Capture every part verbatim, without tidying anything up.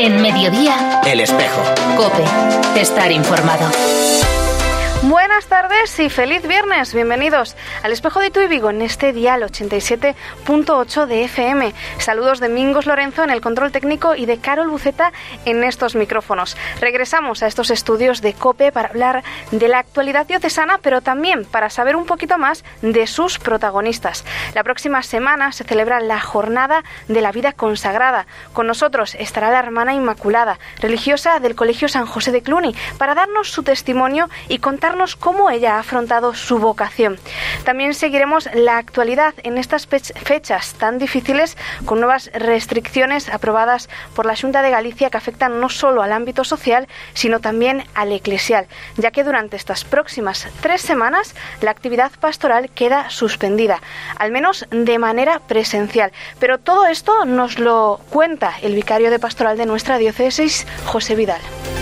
En Mediodía, El Espejo. COPE. Estar informado. Buenas tardes y feliz viernes. Bienvenidos al Espejo de Tuy Vigo en este dial ochenta y siete punto ocho de F M. Saludos de Mingos Lorenzo en el control técnico y de Carol Buceta en estos micrófonos. Regresamos a estos estudios de COPE para hablar de la actualidad diocesana, pero también para saber un poquito más de sus protagonistas. La próxima semana se celebra la Jornada de la Vida Consagrada. Con nosotros estará la hermana Inmaculada, religiosa del Colegio San José de Cluny, para darnos su testimonio y contar cómo ella ha afrontado su vocación. También seguiremos la actualidad en estas fechas tan difíciles, con nuevas restricciones aprobadas por la Xunta de Galicia que afectan no solo al ámbito social, sino también al eclesial, ya que durante estas próximas tres semanas la actividad pastoral queda suspendida, al menos de manera presencial. Pero todo esto nos lo cuenta el vicario de pastoral de nuestra diócesis, José Vidal.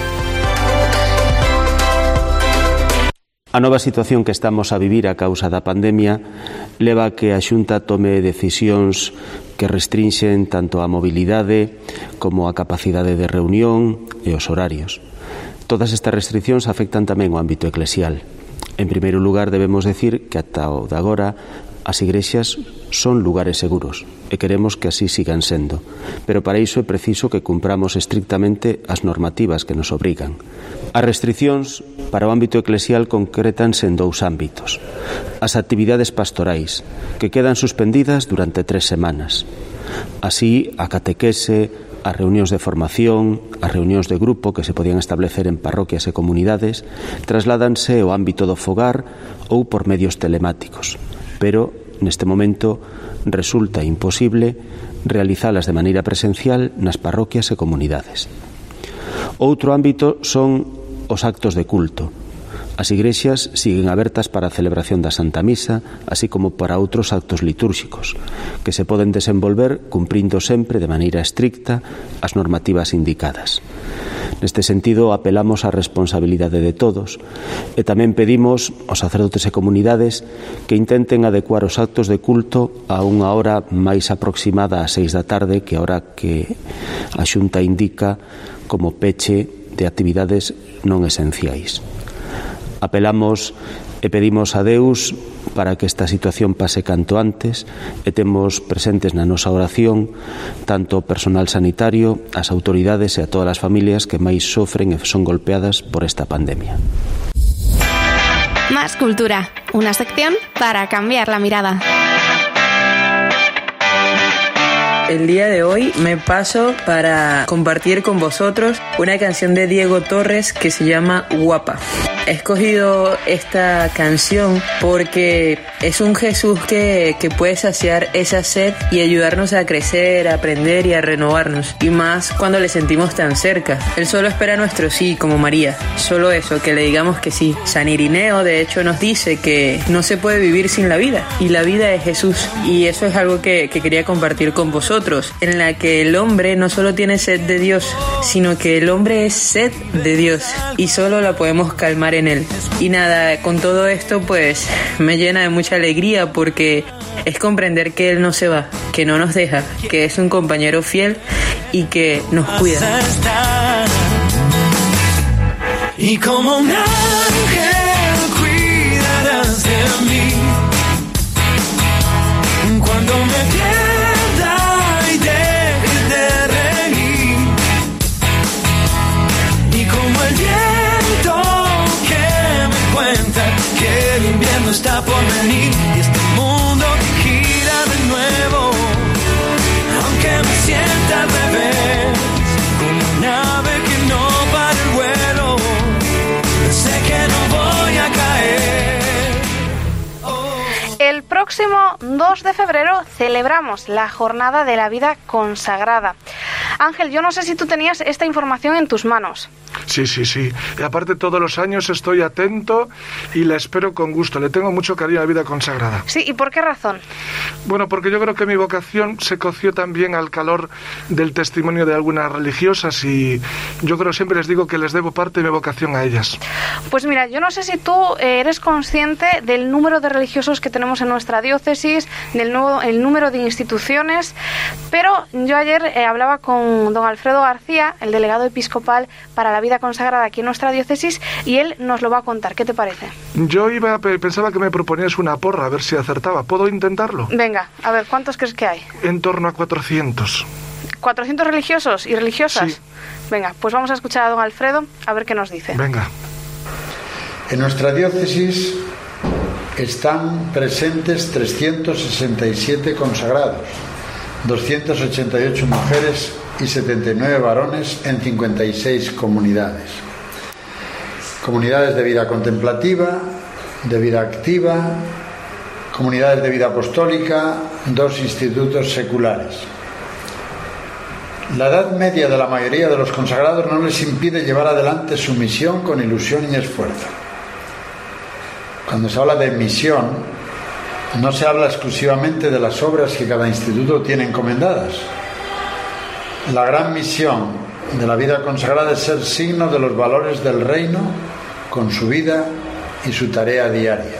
A nova situación que estamos a vivir a causa da pandemia leva a que a Xunta tome decisións que restrinxen tanto a mobilidade como a capacidade de reunión e os horarios. Todas estas restriccións afectan tamén o ámbito eclesial. En primeiro lugar, debemos decir que ata o de agora as igrexas son lugares seguros e queremos que así sigan sendo, pero para iso é preciso que cumpramos estrictamente as normativas que nos obrigan. As restriccións para o ámbito eclesial concrétanse en dous ámbitos: as actividades pastorais, que quedan suspendidas durante tres semanas. Así, a catequese, as reunións de formación, as reunións de grupo que se podían establecer en parroquias e comunidades, trasládanse ao ámbito do fogar ou por medios telemáticos. Pero, neste momento, resulta imposible realizalas de maneira presencial nas parroquias e comunidades. Outro ámbito son os actos de culto. As igrexas siguen abertas para a celebración da Santa Misa, así como para outros actos litúrxicos, que se poden desenvolver cumprindo sempre de maneira estricta as normativas indicadas. Neste sentido, apelamos á responsabilidade de todos e tamén pedimos aos sacerdotes e comunidades que intenten adecuar os actos de culto a unha hora máis aproximada ás seis da tarde, que a hora que a Xunta indica como peche de actividades non esenciais. Apelamos e pedimos a Deus para que esta situación pase canto antes e temos presentes na nosa oración tanto o personal sanitario, as autoridades e a todas as familias que máis sofren e son golpeadas por esta pandemia. Más cultura, una sección para cambiar la mirada. El día de hoy me paso para compartir con vosotros una canción de Diego Torres que se llama Guapa. He escogido esta canción porque es un Jesús que, que puede saciar esa sed y ayudarnos a crecer, a aprender y a renovarnos. Y más cuando le sentimos tan cerca. Él solo espera nuestro sí, como María. Solo eso, que le digamos que sí. San Irineo, de hecho, nos dice que no se puede vivir sin la vida. Y la vida es Jesús. Y eso es algo que, que quería compartir con vosotros. En la que el hombre no solo tiene sed de Dios, sino que el hombre es sed de Dios. Y solo la podemos calmar en Él. Y nada, con todo esto pues me llena de mucha alegría porque es comprender que Él no se va, que no nos deja, que es un compañero fiel y que nos cuida. Y como un ángel cuidarás de mí cuando me pierda y deje de reír. Y como el viento que el invierno está por venir y este mundo gira de nuevo, aunque me sienta al revés, como un ave que no para el vuelo, sé que no voy a caer. Oh. El próximo dos de febrero celebramos la Jornada de la Vida Consagrada. Ángel, yo no sé si tú tenías esta información en tus manos. Sí, sí, sí. Y aparte todos los años estoy atento y la espero con gusto. Le tengo mucho cariño a la vida consagrada. Sí, ¿y por qué razón? Bueno, porque yo creo que mi vocación se coció también al calor del testimonio de algunas religiosas y yo creo, siempre les digo que les debo parte de mi vocación a ellas. Pues mira, yo no sé si tú eres consciente del número de religiosos que tenemos en nuestra diócesis, del nuevo, el número de instituciones, pero yo ayer eh, hablaba con don Alfredo García, el delegado episcopal para la vida consagrada aquí en nuestra diócesis, y él nos lo va a contar. ¿Qué te parece? Yo iba pensaba que me proponías una porra, a ver si acertaba. ¿Puedo intentarlo? Venga, a ver, ¿cuántos crees que hay? En torno a cuatrocientos. ¿cuatrocientos religiosos y religiosas? Sí. Venga, pues vamos a escuchar a don Alfredo a ver qué nos dice. Venga. En nuestra diócesis están presentes trescientos sesenta y siete consagrados, doscientas ochenta y ocho mujeres y setenta y nueve varones en cincuenta y seis comunidades. Comunidades de vida contemplativa, de vida activa, comunidades de vida apostólica, dos institutos seculares. La edad media de la mayoría de los consagrados no les impide llevar adelante su misión con ilusión y esfuerzo. Cuando se habla de misión, no se habla exclusivamente de las obras que cada instituto tiene encomendadas. La gran misión de la vida consagrada es ser signo de los valores del reino con su vida y su tarea diaria.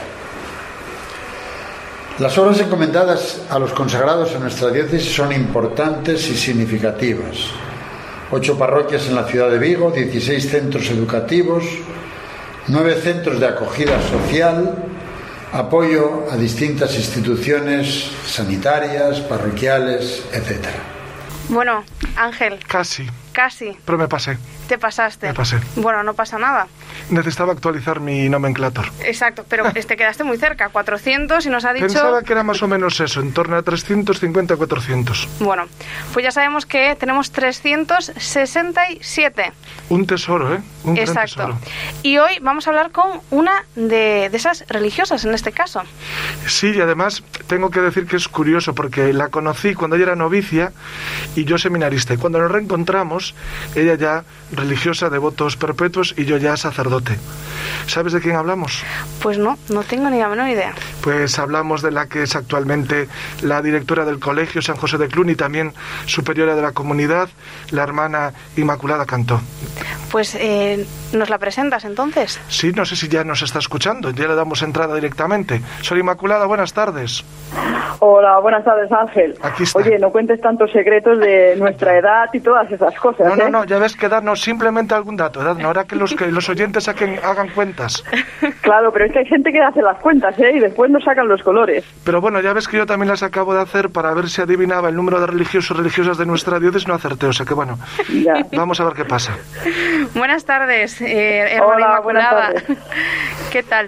Las obras encomendadas a los consagrados en nuestra diócesis son importantes y significativas. Ocho parroquias en la ciudad de Vigo, dieciséis centros educativos, nueve centros de acogida social, apoyo a distintas instituciones sanitarias, parroquiales, etcétera. Bueno, Ángel. Casi. Casi. Pero me pasé. Te pasaste. Me pasé. Bueno, no pasa nada. Necesitaba actualizar mi nomenclator. Exacto, pero te quedaste muy cerca, cuatrocientos, y nos ha dicho... Pensaba que era más o menos eso, en torno a trescientos cincuenta a cuatrocientos. Bueno, pues ya sabemos que tenemos trescientos sesenta y siete. Un tesoro, ¿eh? Un Exacto. Gran tesoro. Y hoy vamos a hablar con una de, de esas religiosas, en este caso. Sí, y además tengo que decir que es curioso, porque la conocí cuando ella era novicia y yo seminarista. Y cuando nos reencontramos, ella ya religiosa de votos perpetuos y yo ya sacerdote. ¿Sabes de quién hablamos? Pues no, no tengo ni la menor idea. Pues hablamos de la que es actualmente la directora del Colegio San José de Cluny y también superiora de la comunidad, la hermana Inmaculada Cantó. Pues, eh, ¿nos la presentas entonces? Sí, no sé si ya nos está escuchando, ya le damos entrada directamente. Soy Inmaculada, buenas tardes. Hola, buenas tardes, Ángel. Aquí está. Oye, no cuentes tantos secretos de nuestra edad y todas esas cosas. No, no, ¿eh? no, ya ves que darnos simplemente algún dato, ¿verdad? No, ahora que los, que los oyentes saquen, hagan cuentas. Claro, pero es que hay gente que hace las cuentas, ¿eh? Y después nos sacan los colores. Pero bueno, ya ves que yo también las acabo de hacer para ver si adivinaba el número de religiosos o religiosas de nuestra diócesis, no acerté, o sea que bueno, ya. Vamos a ver qué pasa. Buenas tardes, eh, hermana Hola, Inmaculada. buenas tardes. ¿Qué tal?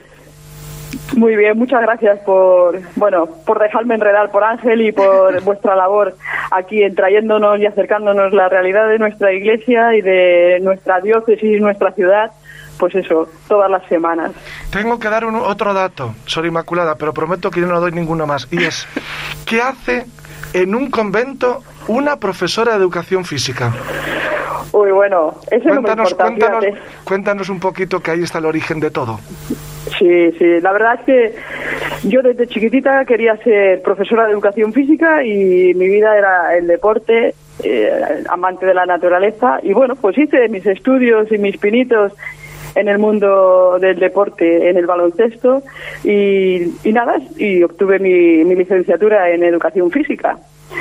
Muy bien, muchas gracias por, bueno, por dejarme enredar por Ángel y por vuestra labor aquí en trayéndonos y acercándonos la realidad de nuestra iglesia y de nuestra diócesis y nuestra ciudad, pues eso, todas las semanas. Tengo que dar un, otro dato, Sor Inmaculada, pero prometo que yo no doy ninguno más, y es, ¿qué hace en un convento una profesora de educación física? Uy, bueno, eso no me importa, cuéntanos, fíjate. Cuéntanos un poquito, que ahí está el origen de todo. Sí, sí, la verdad es que yo desde chiquitita quería ser profesora de educación física y mi vida era el deporte, eh, amante de la naturaleza, y bueno, pues hice mis estudios y mis pinitos en el mundo del deporte, en el baloncesto, y, y nada, y obtuve mi, mi licenciatura en educación física.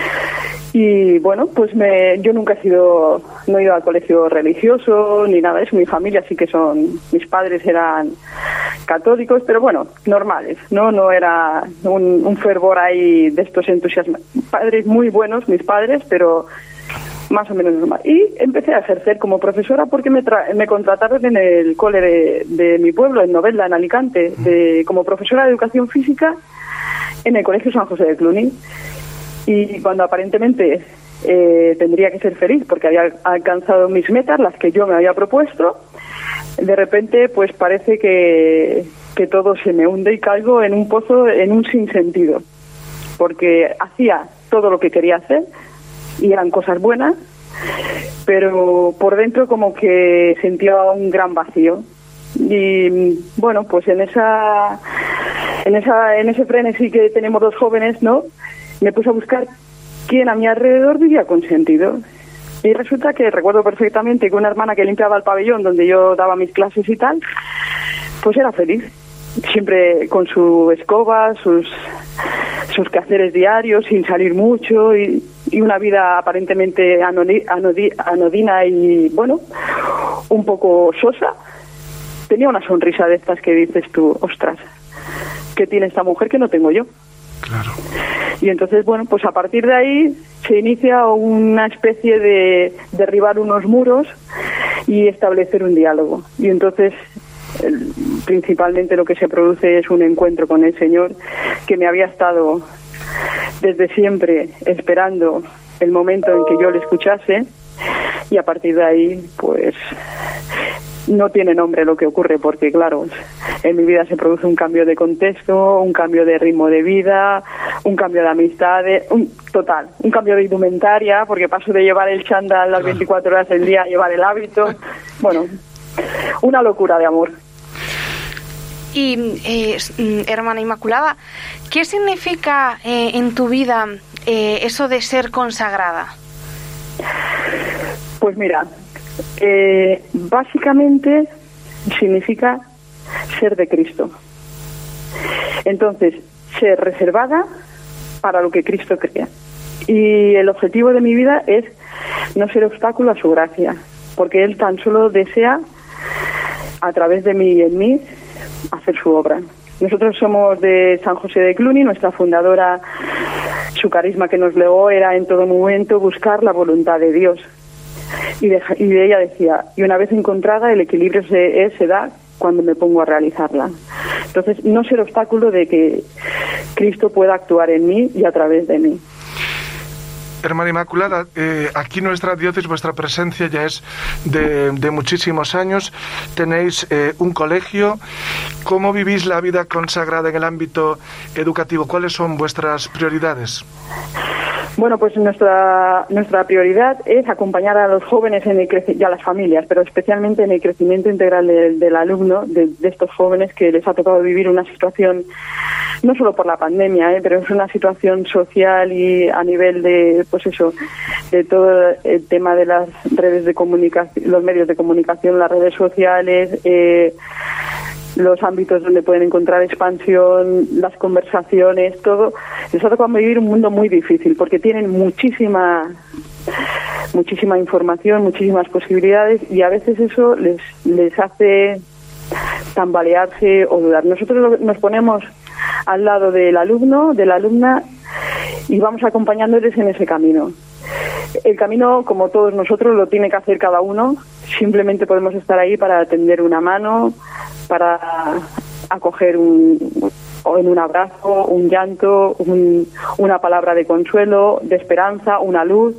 Y bueno, pues me, yo nunca he sido, no he ido al colegio religioso ni nada de eso. Mi familia sí que son, mis padres eran católicos, pero bueno, normales, ¿no? No era un, un fervor ahí de estos entusiasmas. Padres muy buenos, mis padres, pero más o menos normal. Y empecé a ejercer como profesora porque me, tra- me contrataron en el cole de, de mi pueblo, en Novelda, en Alicante, de, como profesora de educación física en el Colegio San José de Cluny. Y cuando aparentemente eh, tendría que ser feliz porque había alcanzado mis metas, las que yo me había propuesto, de repente pues parece que, que todo se me hunde y caigo en un pozo, en un sinsentido, porque hacía todo lo que quería hacer y eran cosas buenas, pero por dentro como que sentía un gran vacío. Y bueno, pues en esa en esa en ese frenesí que tenemos los jóvenes, ¿no?, me puse a buscar quién a mi alrededor vivía con sentido. Y resulta que recuerdo perfectamente que una hermana que limpiaba el pabellón donde yo daba mis clases y tal, pues era feliz, siempre con su escoba, sus sus quehaceres diarios, sin salir mucho, y, y una vida aparentemente anodi, anodi, anodina y, bueno, un poco sosa. Tenía una sonrisa de estas que dices tú, ostras, ¿qué tiene esta mujer que no tengo yo? Claro. Y entonces, bueno, pues a partir de ahí se inicia una especie de derribar unos muros y establecer un diálogo. Y entonces, el, principalmente lo que se produce es un encuentro con el Señor, que me había estado desde siempre esperando el momento en que yo le escuchase, y a partir de ahí, pues no tiene nombre lo que ocurre, porque claro, en mi vida se produce un cambio de contexto, un cambio de ritmo de vida, un cambio de amistades, un total, un cambio de indumentaria, porque paso de llevar el chándal las veinticuatro horas del día a llevar el hábito. Bueno, una locura de amor. Y, eh, hermana Inmaculada, ¿qué significa eh, en tu vida eh, eso de ser consagrada? Pues mira, eh, básicamente significa ser de Cristo. Entonces, ser reservada para lo que Cristo crea. Y el objetivo de mi vida es no ser obstáculo a su gracia, porque Él tan solo desea, a través de mí y en mí, hacer su obra. Nosotros somos de San José de Cluny, nuestra fundadora, su carisma que nos legó era en todo momento buscar la voluntad de Dios. Y de, y de ella decía, y una vez encontrada, el equilibrio se, se da cuando me pongo a realizarla. Entonces, no ser obstáculo de que Cristo pueda actuar en mí y a través de mí. Hermana Inmaculada, eh, aquí nuestra diócesis, vuestra presencia ya es de, de muchísimos años. Tenéis eh, un colegio. ¿Cómo vivís la vida consagrada en el ámbito educativo? ¿Cuáles son vuestras prioridades? Bueno, pues nuestra nuestra prioridad es acompañar a los jóvenes en el crece- y a las familias, pero especialmente en el crecimiento integral del, del alumno, de, de estos jóvenes que les ha tocado vivir una situación, no solo por la pandemia, eh, pero es una situación social y a nivel de, pues eso, de todo el tema de las redes de comunicación, los medios de comunicación, las redes sociales, eh, los ámbitos donde pueden encontrar expansión, las conversaciones, todo. Les ha tocado vivir un mundo muy difícil porque tienen muchísima muchísima información, muchísimas posibilidades, y a veces eso les les hace tambalearse o dudar. Nosotros nos ponemos al lado del alumno, de la alumna, y vamos acompañándoles en ese camino. El camino, como todos nosotros, lo tiene que hacer cada uno. Simplemente podemos estar ahí para tender una mano, para acoger un, o en un abrazo, un llanto, un, una palabra de consuelo, de esperanza, una luz,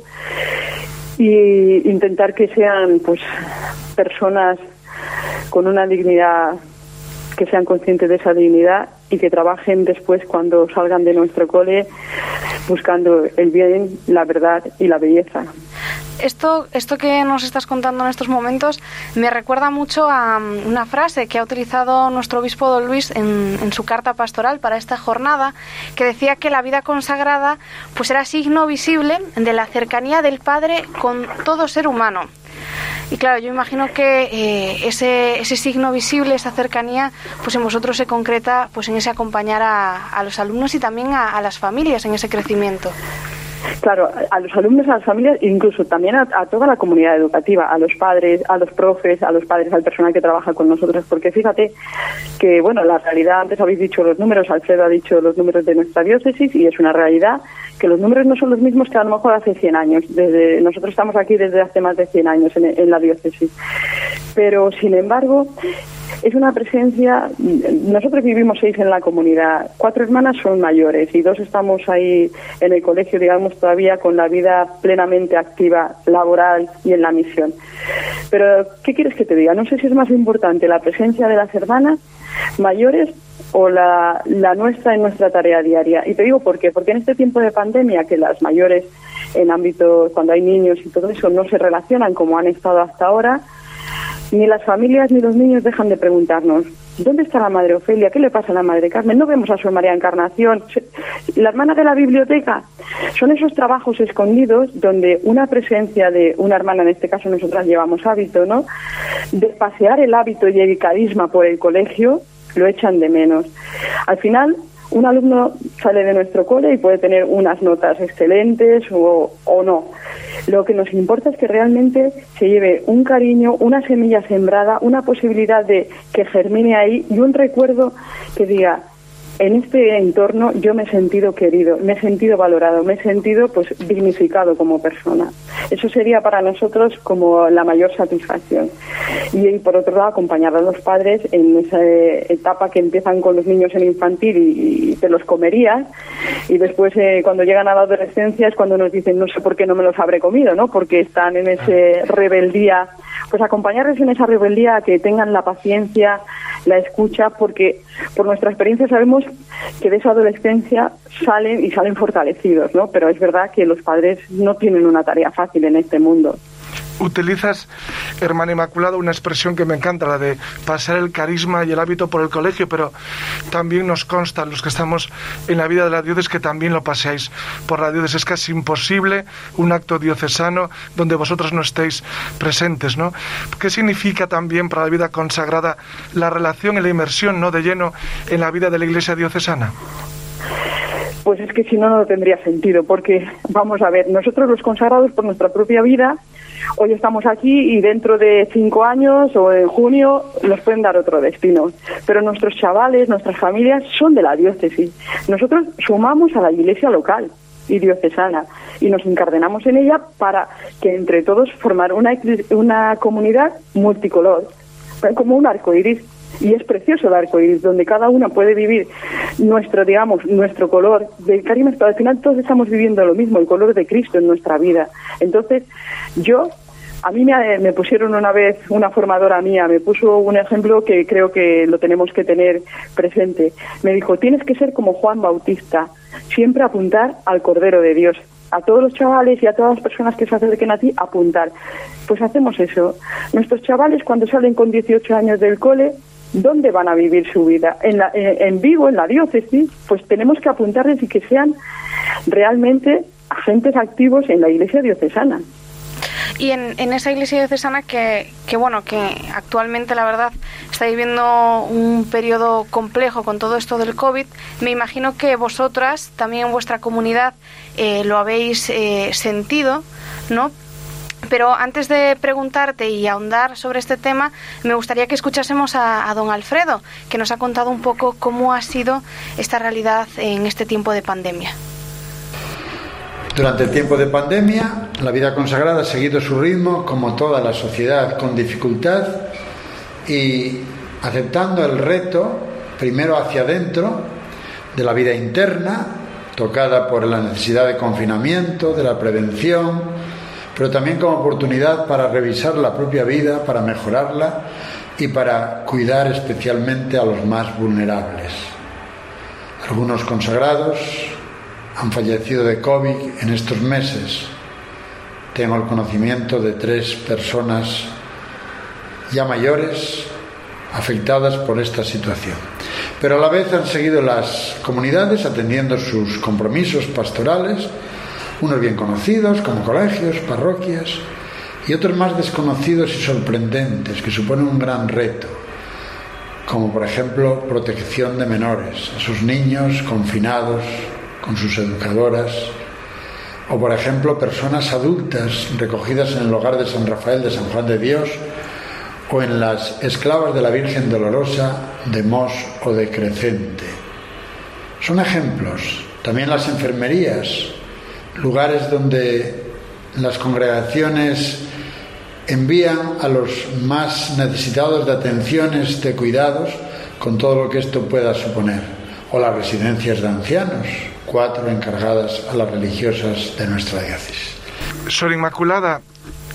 y intentar que sean, pues, personas con una dignidad, que sean conscientes de esa dignidad y que trabajen después cuando salgan de nuestro cole buscando el bien, la verdad y la belleza. Esto, esto que nos estás contando en estos momentos me recuerda mucho a una frase que ha utilizado nuestro obispo don Luis en, en su carta pastoral para esta jornada, que decía que la vida consagrada pues era signo visible de la cercanía del Padre con todo ser humano. Y claro, yo imagino que eh, ese, ese signo visible, esa cercanía, pues en vosotros se concreta pues en ese acompañar a, a los alumnos y también a, a las familias en ese crecimiento. Claro, a los alumnos, a las familias, incluso también a, a toda la comunidad educativa, a los padres, a los profes, a los padres, al personal que trabaja con nosotros, porque fíjate que, bueno, la realidad, antes habéis dicho los números, Alfredo ha dicho los números de nuestra diócesis, y es una realidad que los números no son los mismos que a lo mejor hace cien años. Desde, nosotros estamos aquí desde hace más de cien años en, en la diócesis. Pero, sin embargo, es una presencia. Nosotros vivimos seis en la comunidad, cuatro hermanas son mayores y dos estamos ahí en el colegio, digamos, todavía con la vida plenamente activa, laboral y en la misión. Pero, ¿qué quieres que te diga? No sé si es más importante la presencia de las hermanas mayores o la, la nuestra en nuestra tarea diaria. Y te digo por qué. Porque en este tiempo de pandemia, que las mayores en ámbitos, cuando hay niños y todo eso, no se relacionan como han estado hasta ahora, ni las familias ni los niños dejan de preguntarnos: ¿dónde está la Madre Ofelia? ¿Qué le pasa a la Madre Carmen? No vemos a su María Encarnación. La hermana de la biblioteca. Son esos trabajos escondidos donde una presencia de una hermana, en este caso nosotras llevamos hábito, ¿no?, de pasear el hábito y el carisma por el colegio, lo echan de menos. Al final, un alumno sale de nuestro cole y puede tener unas notas excelentes o, o no. Lo que nos importa es que realmente se lleve un cariño, una semilla sembrada, una posibilidad de que germine ahí y un recuerdo que diga: en este entorno yo me he sentido querido, me he sentido valorado, me he sentido pues dignificado como persona. Eso sería para nosotros como la mayor satisfacción. Y, y por otro lado, acompañar a los padres en esa etapa que empiezan con los niños en infantil y, y te los comerías, y después eh, cuando llegan a la adolescencia es cuando nos dicen: no sé por qué no me los habré comido, ¿no?, porque están en esa rebeldía. Pues acompañarles en esa rebeldía, a que tengan la paciencia, la escucha, porque por nuestra experiencia sabemos que de esa adolescencia salen y salen fortalecidos, ¿no? Pero es verdad que los padres no tienen una tarea fácil en este mundo. Utilizas, hermana Inmaculada, una expresión que me encanta, la de pasar el carisma y el hábito por el colegio, pero también nos consta, los que estamos en la vida de la diócesis, que también lo paseáis por la diócesis. Es casi imposible un acto diocesano donde vosotros no estéis presentes, ¿no? ¿Qué significa también para la vida consagrada la relación y la inmersión, ¿no?, de lleno en la vida de la Iglesia diocesana? Pues es que si no, no tendría sentido, porque, vamos a ver, nosotros los consagrados por nuestra propia vida, hoy estamos aquí y dentro de cinco años o en junio nos pueden dar otro destino. Pero nuestros chavales, nuestras familias son de la diócesis. Nosotros sumamos a la iglesia local y diocesana y nos encardenamos en ella para que entre todos formar una, una comunidad multicolor, como un arco iris. Y es precioso el arco iris, donde cada uno puede vivir nuestro, digamos, nuestro color de carisma, pero al final todos estamos viviendo lo mismo, el color de Cristo en nuestra vida. Entonces, yo, a mí me, me pusieron una vez, una formadora mía, me puso un ejemplo que creo que lo tenemos que tener presente. Me dijo: tienes que ser como Juan Bautista, siempre apuntar al Cordero de Dios. A todos los chavales y a todas las personas que se acerquen a ti, apuntar. Pues hacemos eso. Nuestros chavales, cuando salen con dieciocho años del cole, ¿dónde van a vivir su vida? En, la, en, en Vigo, en la diócesis, pues tenemos que apuntarles y que sean realmente agentes activos en la iglesia diocesana. Y en, en esa iglesia diocesana que, que, bueno, que actualmente la verdad está viviendo un periodo complejo con todo esto del COVID, me imagino que vosotras, también en vuestra comunidad, eh, lo habéis eh, sentido, ¿no? Pero antes de preguntarte y ahondar sobre este tema, me gustaría que escuchásemos a, a don Alfredo, que nos ha contado un poco cómo ha sido esta realidad en este tiempo de pandemia. Durante el tiempo de pandemia, la vida consagrada ha seguido su ritmo, como toda la sociedad, con dificultad y aceptando el reto, primero hacia adentro, de la vida interna, tocada por la necesidad de confinamiento, de la prevención, pero también como oportunidad para revisar la propia vida, para mejorarla y para cuidar especialmente a los más vulnerables. Algunos consagrados han fallecido de COVID en estos meses. Tengo el conocimiento de tres personas ya mayores afectadas por esta situación. Pero a la vez han seguido las comunidades atendiendo sus compromisos pastorales, unos bien conocidos como colegios, parroquias, y otros más desconocidos y sorprendentes que suponen un gran reto, como por ejemplo protección de menores, a sus niños confinados con sus educadoras, o por ejemplo personas adultas recogidas en el hogar de San Rafael de San Juan de Dios, o en las esclavas de la Virgen Dolorosa de Mos o de Crecente. Son ejemplos. También las enfermerías, lugares donde las congregaciones envían a los más necesitados de atenciones, de cuidados, con todo lo que esto pueda suponer. O las residencias de ancianos, cuatro encargadas a las religiosas de nuestra diócesis. Sor Inmaculada,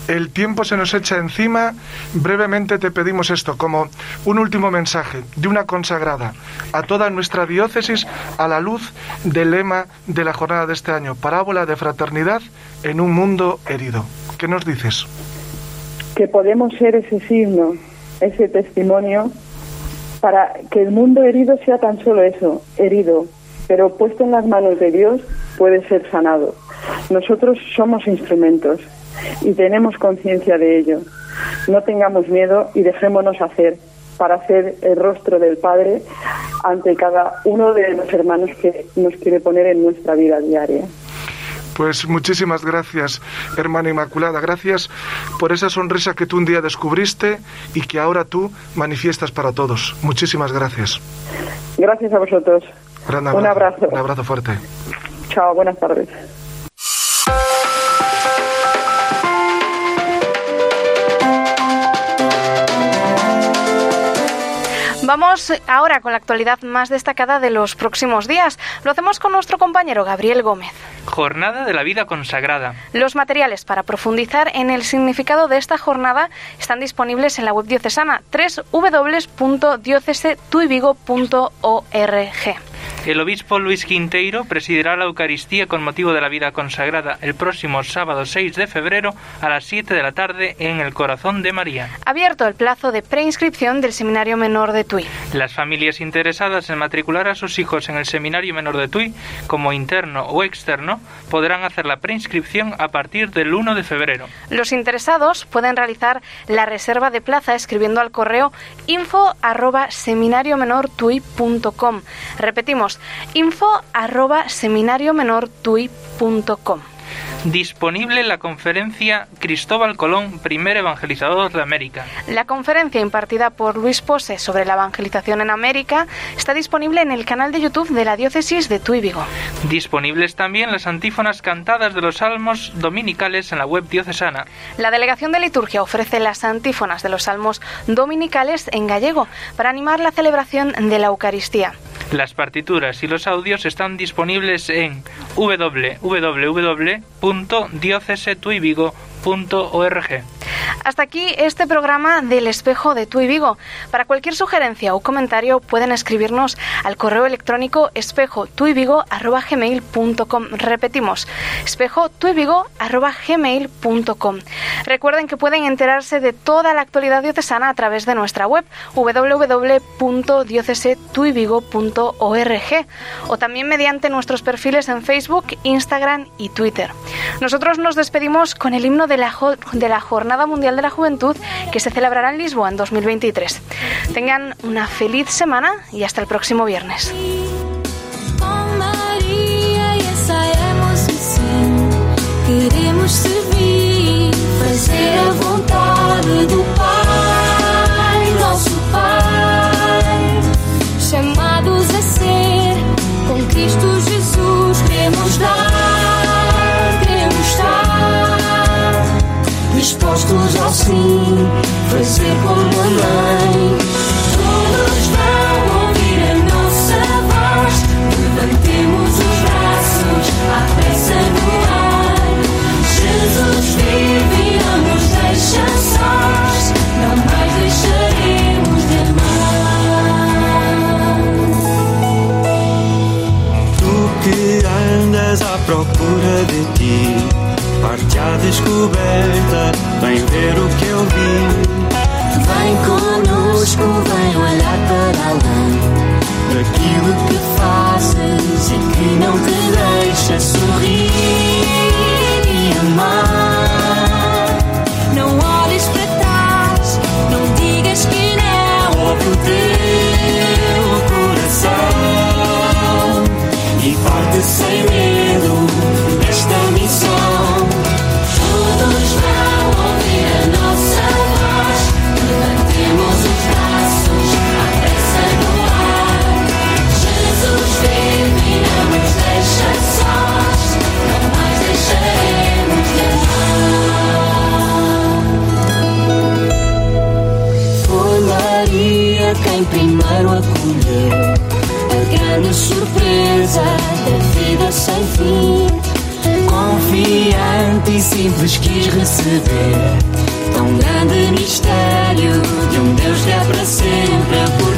el tiempo se nos echa encima. Brevemente te pedimos esto, como un último mensaje de una consagrada a toda nuestra diócesis a la luz del lema de la jornada de este año, parábola de fraternidad en un mundo herido. ¿Qué nos dices? Que podemos ser ese signo, ese testimonio, para que el mundo herido sea tan solo eso, herido, pero puesto en las manos de Dios puede ser sanado. Nosotros somos instrumentos y tenemos conciencia de ello. No tengamos miedo y dejémonos hacer para hacer el rostro del Padre ante cada uno de los hermanos que nos quiere poner en nuestra vida diaria. Pues muchísimas gracias, hermana Inmaculada. Gracias por esa sonrisa que tú un día descubriste y que ahora tú manifiestas para todos. Muchísimas gracias. Gracias a vosotros. Gran abrazo. Un abrazo. Un abrazo fuerte. Chao, buenas tardes. Vamos ahora con la actualidad más destacada de los próximos días. Lo hacemos con nuestro compañero Gabriel Gómez. Jornada de la vida consagrada. Los materiales para profundizar en el significado de esta jornada están disponibles en la web diocesana doble u doble u doble u punto diócese tuy vigo punto org. El obispo Luis Quinteiro presidirá la Eucaristía con motivo de la vida consagrada el próximo sábado seis de febrero a las siete de la tarde en el Corazón de María. Abierto el plazo de preinscripción del Seminario Menor de Tui. Las familias interesadas en matricular a sus hijos en el Seminario Menor de Tui, como interno o externo, podrán hacer la preinscripción a partir del uno de febrero. Los interesados pueden realizar la reserva de plaza escribiendo al correo info arroba seminario menor tui punto com. Repetimos, info arroba seminario menor tui punto com. Disponible la conferencia Cristóbal Colón, primer evangelizador de América. La conferencia impartida por Luis Pose sobre la evangelización en América está disponible en el canal de YouTube de la diócesis de Tuy Vigo. Disponibles también las antífonas cantadas de los salmos dominicales en la web diocesana. La Delegación de Liturgia ofrece las antífonas de los salmos dominicales en gallego para animar la celebración de la Eucaristía. Las partituras y los audios están disponibles en doble u doble u doble u punto diócese tuy vigo punto org. Hasta aquí este programa del Espejo de Tuy Vigo. Para cualquier sugerencia o comentario pueden escribirnos al correo electrónico espejo tuy vigo arroba gmail punto com. Repetimos, espejo tuy vigo arroba gmail punto com. Recuerden que pueden enterarse de toda la actualidad diocesana a través de nuestra web doble u doble u doble u punto diócese tuy vigo punto org o también mediante nuestros perfiles en Facebook, Instagram y Twitter. Nosotros nos despedimos con el himno de la, jo- de la Jornada Mundial de la Juventud que se celebrará en Lisboa en dos mil veintitrés. Tengan una feliz semana y hasta el próximo viernes. Oh Maria, ensaiamos o sim. Queremos servir, fazer a vontade do Pai, nosso Pai. Chamados a ser, com Cristo Jesus queremos dar, queremos estar dispostos ao sim, fazer como a mãe. Todos vão ouvir a nossa voz, levantemos os braços à pressa no ar. Jesus vive e não nos deixa sós, não mais deixaremos de amar. Tu que andas à procura de ti, parte à descoberta, vem ver o que eu vi. Vem conosco, vem olhar para além daquilo que fazes e que não te deixa sorrir e amar. Não olhes para trás, não digas que não. Ouve o teu coração e parte sem medo nesta missão. Todos vão ouvir a nossa voz, levantemos os braços à pressa no ar. Jesus vive e não nos deixa sós, não assim simples quis receber. Tão grande mistério de um Deus que é para sempre.